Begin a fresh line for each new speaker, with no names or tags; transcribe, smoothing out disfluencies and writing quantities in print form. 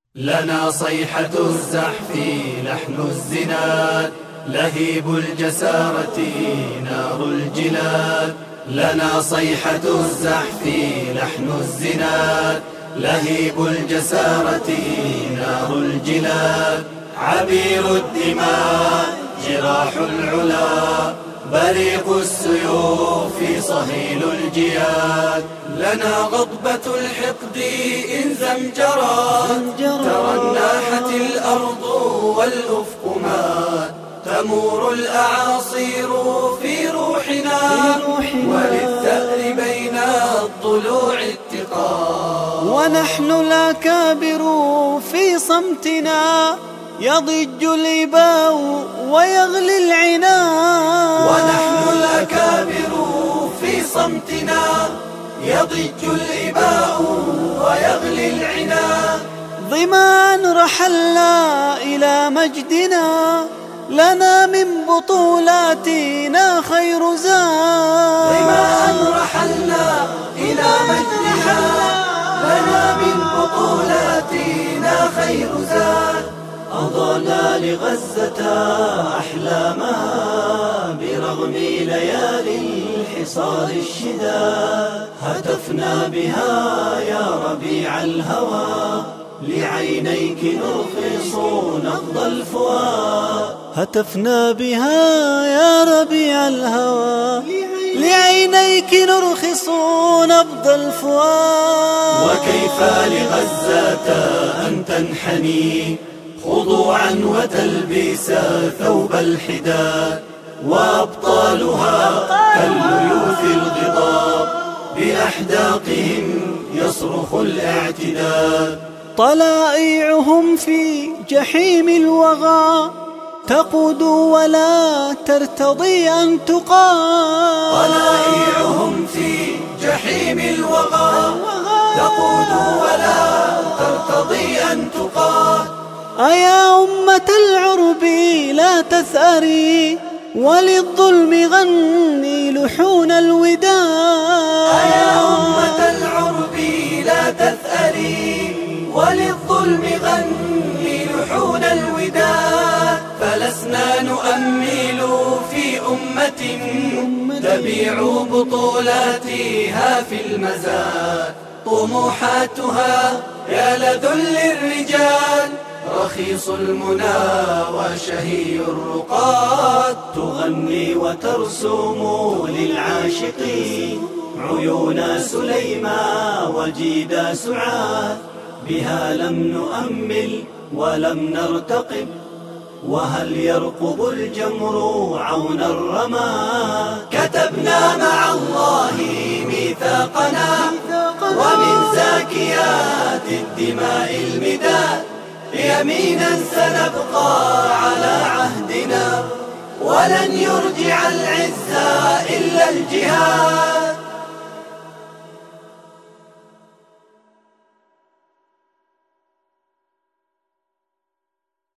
لنا صيحة الزحف لحن الزناد، لهيب الجسارة نار الجلاد. لنا صيحة الزحف لحن الزناد، لهيب الجسارة نار الجلاد. عبير الدماء جراح العلا، بريق السيوف صهيل الجياد. لنا غضبة الحقد إن زمجرت، ترنحت الأرض والأفق مات. تمور الأعاصير في روحنا، وللثأر بين الضلوع اتقاد.
ونحن الأكابر في صمتنا، يضج الإباء ويغلي العناد.
ونحن الأكابر في صمتنا، يضج الإباء ويغلي العناد.
ظمآن رحلنا إلى مجدنا، لنا من بطولاتنا خير زاد.
ظمآن رحلنا إلى مجدنا، لنا من بطولاتنا خير زاد. أضعنا لغزة أحلامها برغم ليالي الحصار الشداد. هتفنا بها يا ربيع الهوى، لعينيك نرخص نبض الفؤاد.
هتفنا بها يا ربيع الهوى، لعينيك نرخص نبض الفؤاد.
وكيف لغزة أن تنحني خضوعا وتلبس ثوب الحداد، وأبطالها كالليوث الغضاب بأحداقهم يصرخ الاعتداد.
طلائعهم في جحيم الوغى، تقود ولا ترتضي أن تقاد.
طلائعهم في جحيم الوغى، تقود ولا ترتضي أن تقاد.
أيا أمة العرب لا تثأري، وللظلم غني لحون الوداد.
أيا أمة العرب لا تثأري، وللظلم غني لحون الوداد. فلسنا نؤمل في أمة تبيع بطولاتها في المزاد. طموحاتها يا لذل الرجال، رخيص المنى وشهي الرقاد.
تغني وترسم للعاشقين عيون سليما وجيدا سعاد. بها لم نؤمل ولم نرتقب، وهل يرقب الجمر عون الرماد.
كتبنا مع الله ميثاقنا، ومن زاكيات الدماء المداد. يمينا سنبقى على عهدنا، ولن يرجع العز إلا الجهاد.